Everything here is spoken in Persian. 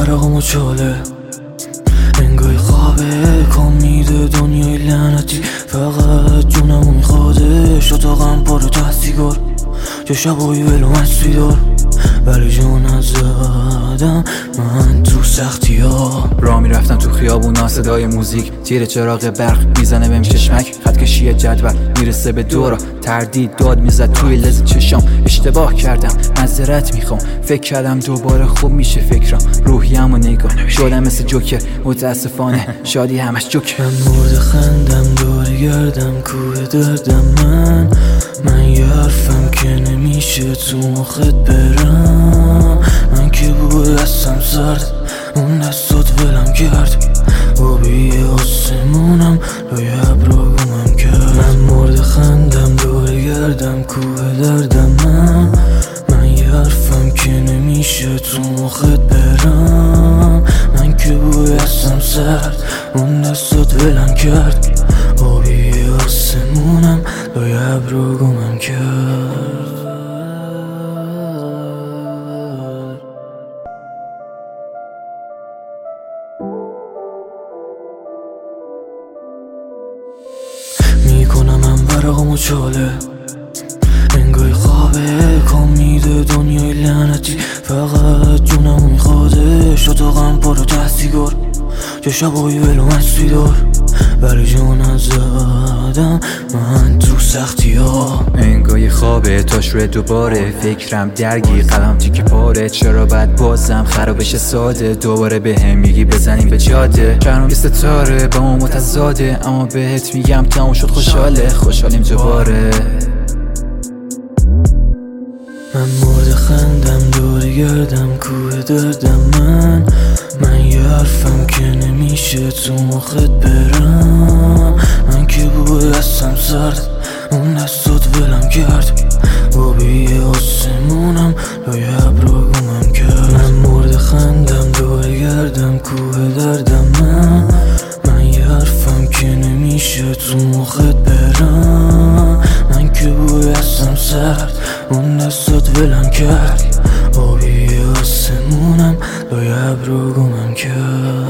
برقم و چاله انگای خوابه کام میده دنیای لعنتی فقط جونمو میخوادش اتاقم پر ته سیگار چه شبایی ولو مستی دار ولی جون نزدم من تو سختی ها راه میرفتم تو خیابونا صدای موزیک تیر چراغ برق میزنه بهم چشمک خط کشی جدول میرسه به دورا تردید داد میزد توی لز چشام اشتباه کردم معذرت میخوام فکر کردم دوباره خوب میشه فکرم روحیم و نگاه شدم مثل جوکر متاسفانه شادی همش جوکر من مرد خندم دور گردم کوه دردم من یه حرفم که نمیشه تو مخت برم من که بود دستم سرد اون دستات ولم کرد آبی آسمونم لای ابراگومم کرد من مرد خندم دور گردم کوه دردم من یه حرفم که نمیشه تو مخت برم من که بود دستم سرد اون دستات ولم کرد آبی آسمونم لای ابراگومم کرد میکنم من برقم و چاله انگای خوابه کام میده دنیای لعنتی فقط جونمو میخوادش اتاقم پر ته سیگار چه شبایی ولو مستی دار ولی جون نزدم من تو سختی ها انگای خوابه تا شروع دوباره فکرم درگی قلم تیک پاره چرا بعد بازم خرابش ساده دوباره به هم میگی بزنیم به جاده شهرم یه ستاره با ما متضاده اما بهت میگم تموم شد خوشحالیم دوباره من مرد خندم دور گردم کوه دردم من یه حرفم که نمیشه تو مخت برم من که بود دستم سرد اون دستات ولم کرد آبی آسمونم لای ابراگومم کرد من مرد خندم دور گردم کوه دردم من یه حرفم که نمیشه تو مخت برم من که بود دستم سرد اون دستات ولم کرد آبی آسمونم لای ابراگومم کرد